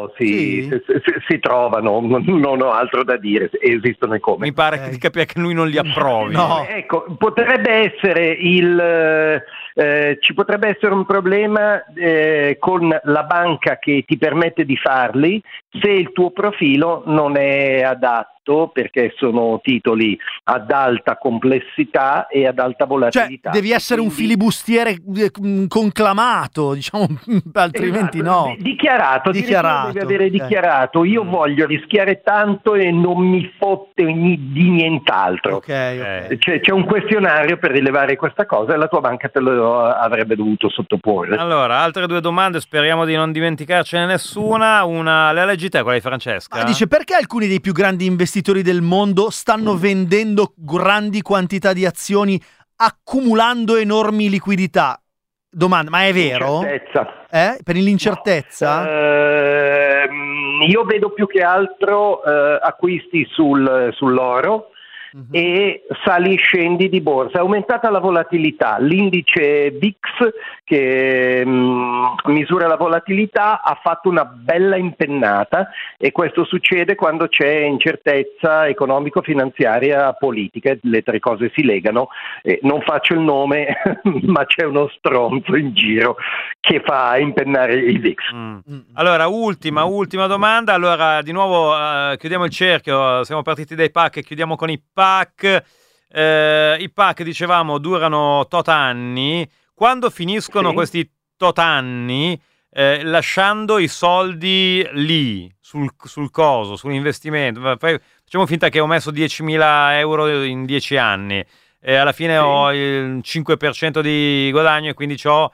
no, si, si, si, si trovano, non ho altro da dire, esistono e come. Mi pare okay. di capire che lui non li approvi. No. Ecco, potrebbe essere il... Eh, ci potrebbe essere un problema eh, con la banca che ti permette di farli se il tuo profilo non è adatto, perché sono titoli ad alta complessità e ad alta volatilità. Cioè, devi essere quindi... un filibustiere conclamato, diciamo, altrimenti esatto, no. Dichiarato, dichiarato. Devi avere okay. dichiarato. Io voglio rischiare tanto e non mi fotte di nient'altro. Okay, okay. C'è, c'è un questionario per rilevare questa cosa e la tua banca te lo avrebbe dovuto sottoporre. Allora, altre due domande, speriamo di non dimenticarcene nessuna. Una, le leggi te, quella di Francesca? Ah, dice, perché alcuni dei più grandi investitori del mondo stanno vendendo grandi quantità di azioni accumulando enormi liquidità? Domanda, ma è vero? Incertezza. Eh? Per l'incertezza? No. Eh, io vedo più che altro eh, acquisti sul, sull'oro. Uh-huh. E sali scendi di borsa. È aumentata la volatilità, l'indice V I X che mh, misura la volatilità ha fatto una bella impennata, e questo succede quando c'è incertezza economico-finanziaria politica, le tre cose si legano. Eh, non faccio il nome ma c'è uno stronzo in giro che fa impennare il V I X. Mm. Allora, ultima ultima domanda. Allora, di nuovo uh, chiudiamo il cerchio, siamo partiti dai P A C e chiudiamo con i P A C. Eh, I P A C, dicevamo, durano tot anni. Quando finiscono sì. questi tot anni, eh, lasciando i soldi lì, sul, sul coso, sull'investimento, facciamo finta che ho messo diecimila euro in dieci anni e alla fine sì. ho il cinque per cento di guadagno e quindi ho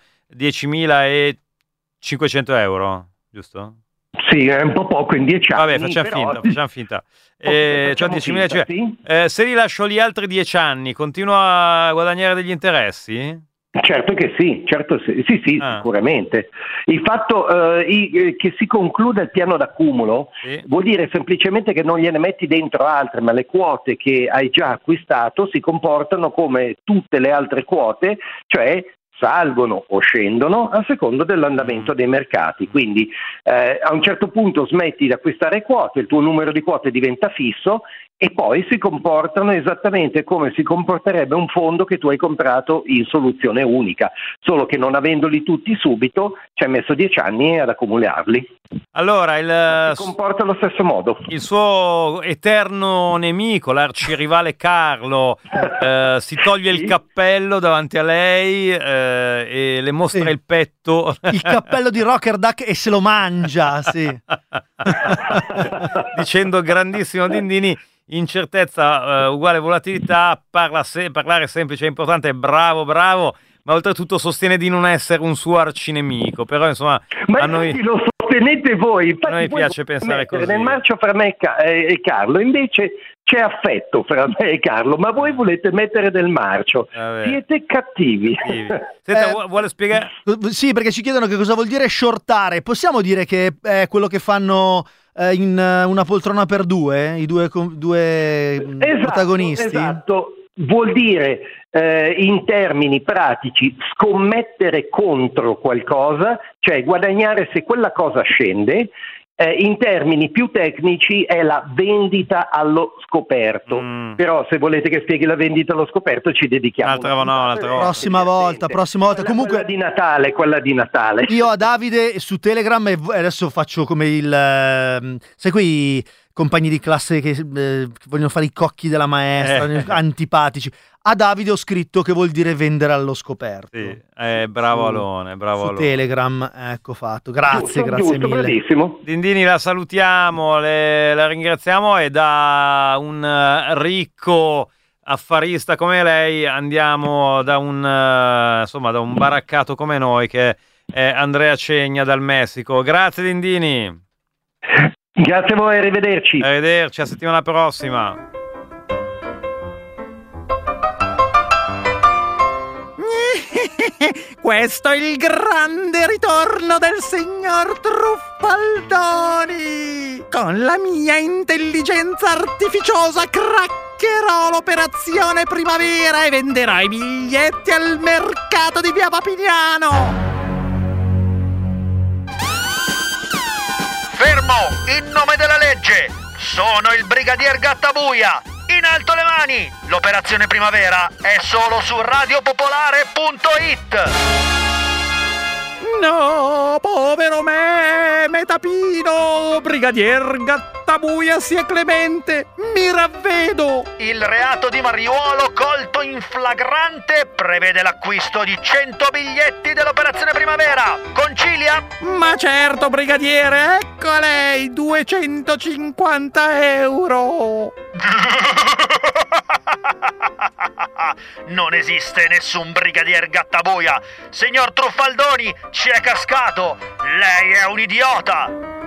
diecimilacinquecento euro, giusto? Sì, è un po' poco in dieci anni. Vabbè, facciamo però... finta, facciamo finta. Eh, facciamo diecimila, finta, cioè, sì? eh, se li lascio lì altri dieci anni, continuo a guadagnare degli interessi? Certo che sì, certo sì, sì, sì ah. sicuramente. Il fatto eh, i, che si concluda il piano d'accumulo sì. vuol dire semplicemente che non gliene metti dentro altre, ma le quote che hai già acquistato si comportano come tutte le altre quote, cioè salgono o scendono a secondo dell'andamento dei mercati. Quindi eh, a un certo punto smetti di acquistare quote, il tuo numero di quote diventa fisso e poi si comportano esattamente come si comporterebbe un fondo che tu hai comprato in soluzione unica, solo che non avendoli tutti subito ci hai messo dieci anni ad accumularli. Allora, il, si comporta allo stesso modo. Il suo eterno nemico, l'arcirivale Carlo, eh, si toglie sì. il cappello davanti a lei eh, e le mostra sì. il petto. Il cappello di Rocker Duck e se lo mangia, sì. Dicendo grandissimo Dindini, incertezza uh, uguale volatilità, parla se- parlare semplice è importante, bravo, bravo, ma oltretutto sostiene di non essere un suo arcinemico, però insomma ma a noi lo sostenete voi, infatti a noi voi piace pensare così. Nel marcio fra me e Carlo invece c'è affetto fra me e Carlo, ma voi volete mettere del marcio. Vabbè. Siete cattivi. Senta, eh, vuole spiegare? Sì, perché ci chiedono che cosa vuol dire shortare. Possiamo dire che è quello che fanno in una poltrona per due, i due, due esatto, protagonisti? Esatto, vuol dire eh, in termini pratici scommettere contro qualcosa, cioè guadagnare se quella cosa scende. Eh, in termini più tecnici è la vendita allo scoperto, mm. però se volete che spieghi la vendita allo scoperto ci dedichiamo un'altra, no, un'altra volta. prossima volta prossima volta quella, comunque quella di Natale quella di Natale io a Davide su Telegram e adesso faccio come il eh, sai quei compagni di classe che eh, vogliono fare i cocchi della maestra eh. antipatici. A Davide ho scritto che vuol dire vendere allo scoperto. Sì, eh, bravo su, Alone, bravo su Alone. Telegram, ecco fatto. Grazie, giusto, grazie giusto, mille. Bravissimo. Dindini, la salutiamo, le, la ringraziamo e da un ricco affarista come lei andiamo da un, uh, insomma, da un baraccato come noi che è Andrea Cegna dal Messico. Grazie Dindini. Grazie a voi, arrivederci. Arrivederci, a settimana prossima. Questo è il grande ritorno del signor Truffaldoni. Con la mia intelligenza artificiosa craccherò l'operazione primavera e venderò i biglietti al mercato di via Papignano. Fermo in nome della legge, sono il brigadier Gattabuia. In alto le mani! L'operazione primavera è solo su radiopopolare punto it. No, povero me, Metapino, brigadier Gattabuia sia clemente, mi ravvedo. Il reato di mariuolo colto in flagrante prevede l'acquisto di cento biglietti dell'operazione primavera. Concilia? Ma certo, brigadiere, ecco a lei, duecentocinquanta euro. Non esiste nessun brigadier Gattabuia. Signor Truffaldoni, ci è cascato. Lei è un idiota.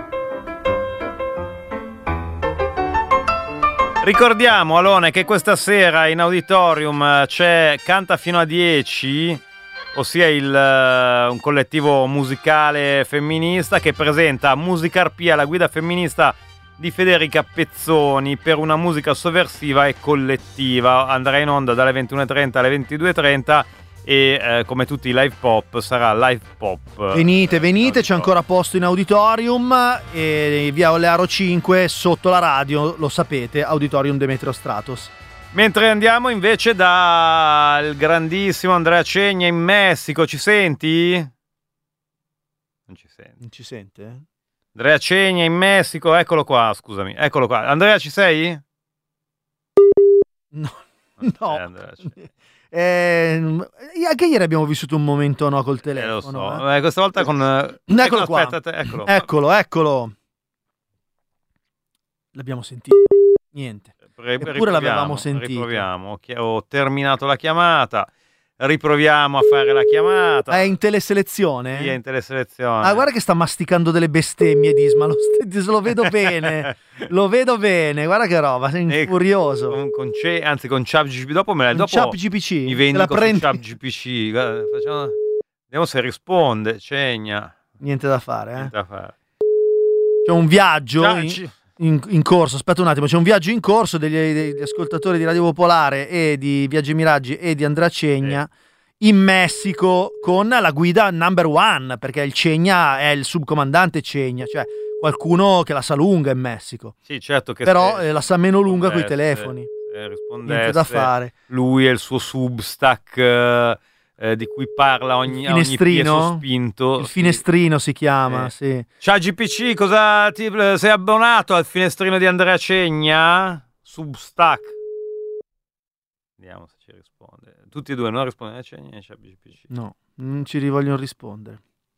Ricordiamo, Alone, che questa sera in auditorium c'è Canta fino a dieci, ossia il, uh, un collettivo musicale femminista che presenta Musicarpia, la guida femminista di Federica Pezzoni per una musica sovversiva e collettiva. Andrà in onda dalle ventuno e trenta alle ventidue e trenta e eh, come tutti i live pop sarà live pop. Venite, venite, c'è ancora posto in auditorium e via Olearo cinque sotto la radio, lo sapete, Auditorium Demetrio Stratos. Mentre andiamo invece dal grandissimo Andrea Cegna in Messico, ci senti? Non ci senti. Non ci sente? Andrea Cegna in Messico, eccolo qua, scusami, eccolo qua. Andrea, ci sei? No, no. Eh, anche ieri abbiamo vissuto un momento no col telefono. Eh, lo so, eh. Eh, questa volta con... Eccolo Ecco, qua. aspetta, te- eccolo. Eccolo, eccolo. L'abbiamo sentito. Niente. Ri- Eppure riproviamo, l'avevamo sentito. Riproviamo. Chi- Ho terminato la chiamata. Riproviamo a fare la chiamata. È in teleselezione? Sì, è in teleselezione. Ah, guarda che sta masticando delle bestemmie Disma, lo, st- lo vedo bene, lo vedo bene, guarda che roba, sei furioso. Con, con C, anzi con ChatGPT, dopo me la Con dopo ChatGPT, mi te vendi la con prendi? ChatGPT. Guarda, facciamo- vediamo se risponde. Cegna. Niente da fare, eh. Niente da fare. C'è un viaggio Già, in, ci- in- in corso, aspetta un attimo, c'è un viaggio in corso degli, degli ascoltatori di Radio Popolare e di Viaggi e Miraggi e di Andrea Cegna in Messico con la guida number one, perché il Cegna è il subcomandante Cegna, cioè qualcuno che la sa lunga in Messico. Sì, certo che Però se- eh, la sa meno lunga coi rispondesse- telefoni. se rispondesse, Niente da fare. Lui e il suo Substack eh, eh, di cui parla ogni, a ogni Finestrino? piezo spinto. Il finestrino si chiama, Eh. sì. Ciao G P C, cosa ti, sei abbonato al finestrino di Andrea Cegna? Substack. Vediamo se ci risponde. Tutti e due non rispondono a Cegna e c'è G P C. No, non ci vogliono rispondere.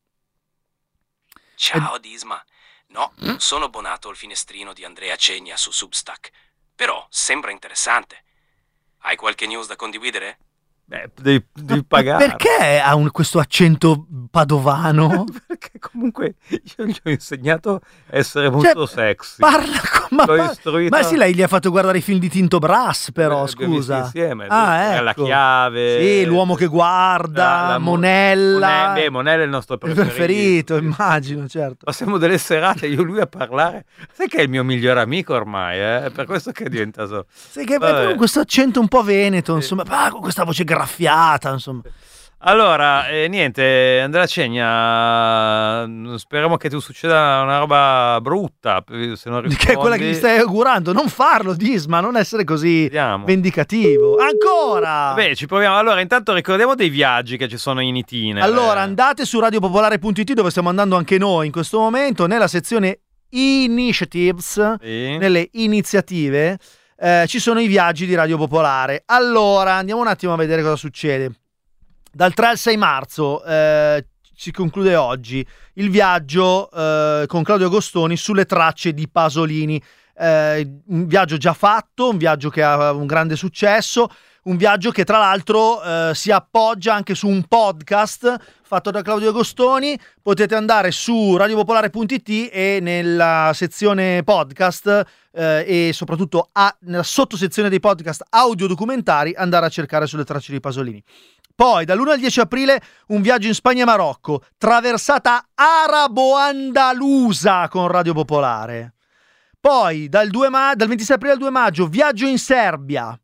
Ciao Disma. No, non sono abbonato al finestrino di Andrea Cegna su Substack. Però sembra interessante. Hai qualche news da condividere? Beh, devi, devi pagare. Perché ha un- questo accento padovano? Perché comunque io gli ho insegnato a essere molto Cioè, sexy. Parla con... Ma, L'ho ma- istruito- ma sì, lei gli ha fatto guardare i film di Tinto Brass, però, Eh, abbiamo visto scusa. insieme, Ah, la ecco. chiave. Sì, l'uomo che guarda, La- la mo- Monella. Mone- beh, Monella è il nostro il preferito. preferito, immagino, certo. Passiamo delle serate io e lui a parlare. Sai che è il mio migliore amico ormai, eh? È per questo che diventa so. Sì, che Vabbè. con questo accento un po' veneto, insomma, ah, con questa voce graffiata, insomma. Allora, eh, niente, Andrea Cegna, speriamo che ti succeda una roba brutta. Se non rispondi... Che è quella che gli stai augurando. Non farlo, Disma, non essere così Vediamo. vendicativo. Ancora! Beh, ci proviamo. Allora, intanto ricordiamo dei viaggi che ci sono in itinere. Allora, andate su radiopopolare punto it dove stiamo andando anche noi in questo momento, nella sezione Initiatives, Sì. nelle iniziative, eh, ci sono i viaggi di Radio Popolare. Allora, andiamo un attimo a vedere cosa succede. Dal tre al sei marzo eh, si conclude oggi il viaggio eh, con Claudio Agostoni sulle tracce di Pasolini. Eh, un viaggio già fatto, un viaggio che ha un grande successo, un viaggio che tra l'altro eh, si appoggia anche su un podcast fatto da Claudio Agostoni. Potete andare su radiopopolare punto it e nella sezione podcast eh, e soprattutto a, nella sottosezione dei podcast audio documentari andare a cercare sulle tracce di Pasolini. Poi dall'primo al dieci aprile un viaggio in Spagna e Marocco, traversata arabo-andalusa con Radio Popolare. Poi dal, due ma- dal ventisei aprile al due maggio viaggio in Serbia.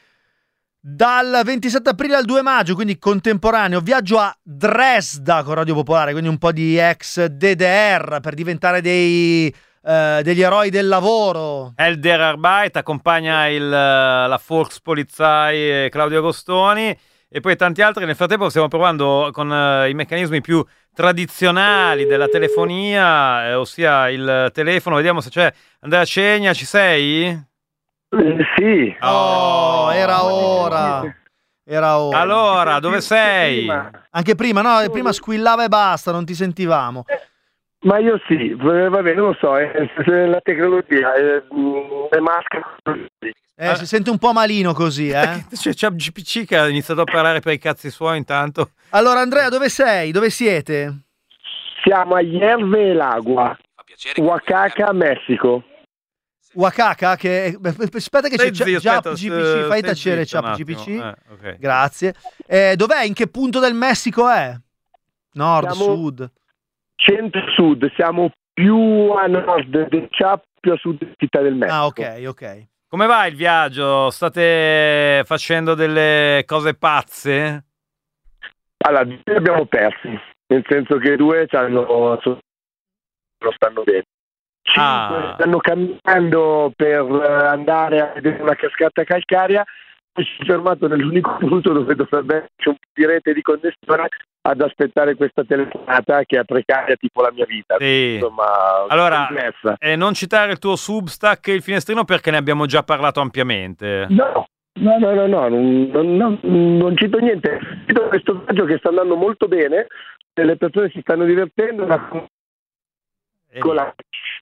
Dal ventisette aprile al due maggio, quindi contemporaneo, viaggio a Dresda con Radio Popolare, quindi un po' di ex D D R per diventare dei eh, degli eroi del lavoro. Elder Arbeit accompagna il, la Volkspolizei Claudio Agostoni e poi tanti altri. Nel frattempo stiamo provando con uh, i meccanismi più tradizionali della telefonia, eh, ossia il telefono. Vediamo se c'è Andrea Cegna, ci sei? Eh, sì. Oh, era ora. Era ora. Allora, dove sei? Anche prima, no, prima squillava e basta, non ti sentivamo. Ma io sì, va bene, non lo so, è, è la tecnologia, è, è maschera. Eh, si sente un po' malino così, eh? C'è G P C che ha iniziato a parlare per i cazzi suoi intanto. Allora, Andrea, dove sei? Dove siete? Siamo a Yervelagua, Oaxaca, Messico. Oaxaca, che beh, aspetta che c'è Stai zitto, Chat aspetta, G P C, fai stai tacere zitto un Chat G P C. attimo, eh, ok. Grazie. Eh, dov'è? In che punto del Messico è? Nord, Siamo sud? Centro-sud, siamo più a nord del Chap, più a sud della città del Messico. Ah, ok, ok. Come va il viaggio? State facendo delle cose pazze? Allora, due li abbiamo persi, nel senso che due c'hanno, non stanno bene. Cinque Ah. stanno camminando per eh, andare a vedere una cascata calcarea. Mi sono fermato nell'unico punto dove dovrebbe esserci un po' di rete di connessione ad aspettare questa telefonata che è precaria tipo la mia vita. Sì. Insomma, Allora, complessa. eh, non citare il tuo Substack, il finestrino, perché ne abbiamo già parlato ampiamente. No, no, no, no, no, non, non, non, non cito niente. Cito questo viaggio che sta andando molto bene, le persone si stanno divertendo, una Eh, con la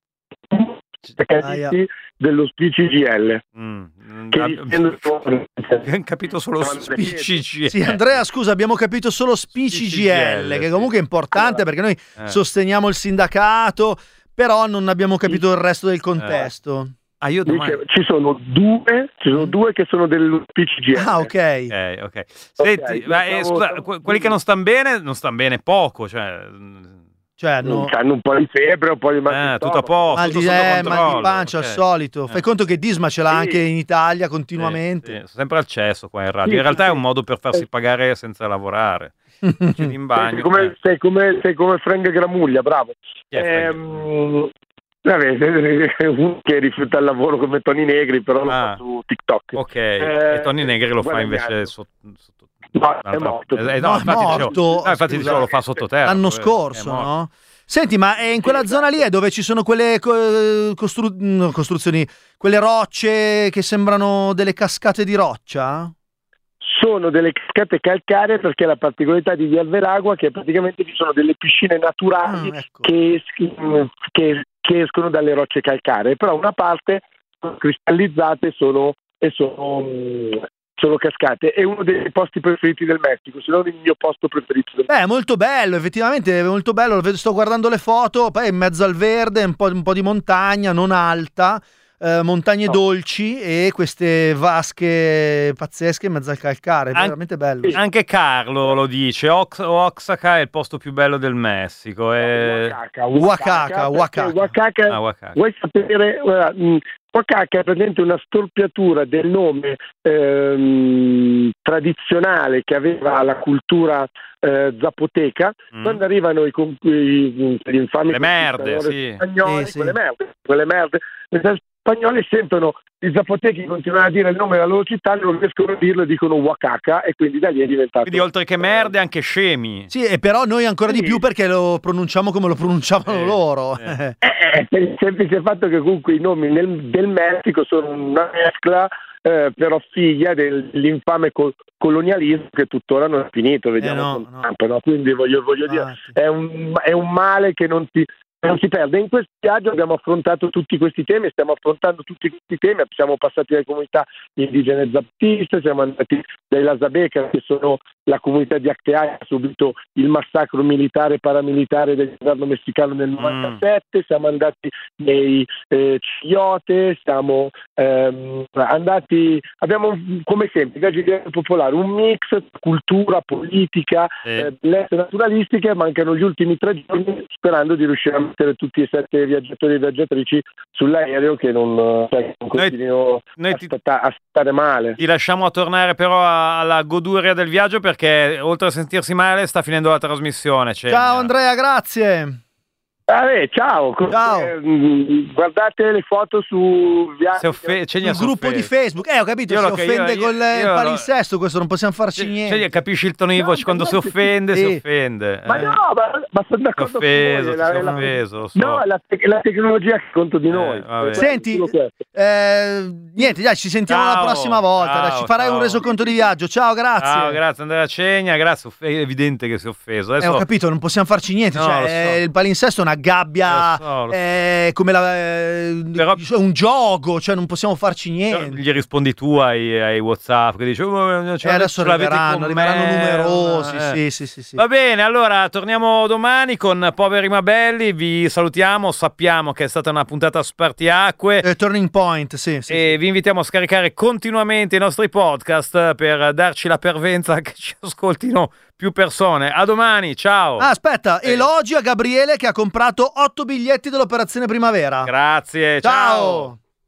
Aia. dello P C G L. mm, Che ab- dicendo- abbiamo capito solo P C G L. Sì, Andrea, scusa, abbiamo capito solo S P C G L, che sì. comunque è importante perché noi Eh. sosteniamo il sindacato, però non abbiamo capito il resto del contesto. Ah, io domani... Dice, ci sono due, ci sono due che sono dello P C G L. Ah, ok. Ok, ok. Senti, Ok, ma, eh, stavo- scusa, que- quelli che non stanno bene, non stanno bene poco, cioè... Cioè, no. Hanno un po' di febbre, un po' di mal di Eh, tutto a stomaco. posto, Mal tutto di, sotto eh, mal di controllo, pancia ok. al solito. Fai Eh. conto che Disma ce l'ha Sì. anche in Italia Sì, continuamente. sì, sono sempre al cesso qua in radio. Sì, In realtà sì, è un sì. modo per farsi pagare senza lavorare. C'è in Sei bagno. come, eh. sei come, sei come Frank Gramuglia, bravo. Chi è Frank? Ehm, vabbè, uno che rifiuta il lavoro come Tony Negri, però lo Ah. fa su TikTok. Ok, Eh, e Tony Negri lo fa guadagnando. invece sotto... sotto No, è un'altra- morto. Eh, No, no, è infatti morto. dicevo, no, infatti Scusa. dicevo, lo fa sottoterra. L'anno poi, scorso, è morto. no? Senti, ma è in quella Sì, zona lì è dove ci sono quelle co- costru- no, costruzioni, quelle rocce che sembrano delle cascate di roccia? Sono delle cascate calcaree perché la particolarità di Yervelagua è che praticamente ci sono delle piscine naturali Ah, ecco. che, es- che- che escono dalle rocce calcaree, però una parte sono cristallizzate sono, e sono, mm, sono cascate. È uno dei posti preferiti del Messico, se non il mio posto preferito del Beh, è molto bello, effettivamente è molto bello, lo vedo- sto guardando le foto, poi è in mezzo al verde, un po', un po' di montagna, non alta, eh, montagne No. dolci e queste vasche pazzesche in mezzo al calcare, è An- veramente bello. Anche Carlo lo dice, Ox- Oaxaca è il posto più bello del Messico. È... Oaxaca. Oaxaca, perché Oaxaca. Oaxaca, Ah, Oaxaca. vuoi sapere? Guarda, mh, Oaxaca è praticamente una storpiatura del nome ehm, tradizionale che aveva la cultura eh, zapoteca. Mm. Quando arrivano i, con- i- gli infami Le merde, conquistadores sì. spagnoli, Sì, sì. quelle merde, quelle merde, i spagnoli sentono i zapotechi continuano a dire il nome della loro città, non riescono a dirlo e dicono Oaxaca, e quindi da lì è diventato. Quindi oltre che merde anche scemi. Sì, e però noi ancora di Sì. più perché lo pronunciamo come lo pronunciavano Eh, loro. eh. Eh, per il semplice fatto che comunque i nomi nel- del Messico sono una mescla eh, però figlia del- dell'infame col- colonialismo che tuttora non è finito, vediamo Eh, no, con no. Trump, no? Quindi voglio, voglio dire, Infatti. è un, è un male che non si, non si perde. In questo viaggio abbiamo affrontato tutti questi temi, stiamo affrontando tutti questi temi, siamo passati dalle comunità indigene zapatiste, siamo andati dai Lazabeca, che sono la comunità di Acteai, che ha subito il massacro militare e paramilitare del governo messicano nel novantasette, siamo andati nei eh, Chiote, siamo ehm, andati, abbiamo come sempre, viaggi di popolare, un mix cultura, politica, Sì. eh, bellezze naturalistiche. Mancano gli ultimi tre giorni sperando di riuscire a mettere tutti i sette viaggiatori e viaggiatrici sull'aereo che non, cioè, che non Noi- continuino noi a, ti- stata- a stare male. Ti lasciamo a tornare però a- alla goduria del viaggio perché oltre a sentirsi male sta finendo la trasmissione. Cioè, Ciao Andrea, grazie. Vabbè, ciao. Ciao. Eh, mh, guardate le foto su Si offe- Cegna Sul si gruppo offende. di Facebook. Eh, ho capito, Io si lo- offende io- col io- io- palinsesto, questo non possiamo farci Cegna, niente. capisci il tono di voce quando si offende, Sì. si offende. Ma eh. no, ma, ma sono d'accordo offeso, con ti voi. sei la- offeso, lo so. No, è la, te- la tecnologia che conto di noi. vabbè. Senti, Solo questo. eh, niente, dai, ci sentiamo Ciao. la prossima volta. dai, Ciao, ci farai ciao. un resoconto di viaggio. Ciao, grazie. Ciao, grazie Andrea Cegna, grazie. È evidente che si è offeso. Eh, Adesso ho capito, non possiamo farci niente. No, cioè, lo so. eh, il palinsesto è una gabbia, Lo so, lo so. eh, come la, eh, Però- è un gioco, cioè non possiamo farci niente. gli rispondi tu ai, ai WhatsApp che dici "Oh, non ce E l'avete- adesso ce l'avete arriveranno, con arriveranno me?" numerosi. Eh. Sì, sì, sì, sì. Va bene, allora torniamo domani con Poveri ma Belli. Vi salutiamo. Sappiamo che è stata una puntata spartiacque. Eh, turning point, sì. sì, E vi invitiamo a scaricare continuamente i nostri podcast per darci la pervenza che ci ascoltino più persone. A domani, ciao. Ah, aspetta, elogi a Gabriele che ha comprato otto biglietti dell'operazione primavera. Grazie, Ciao. ciao.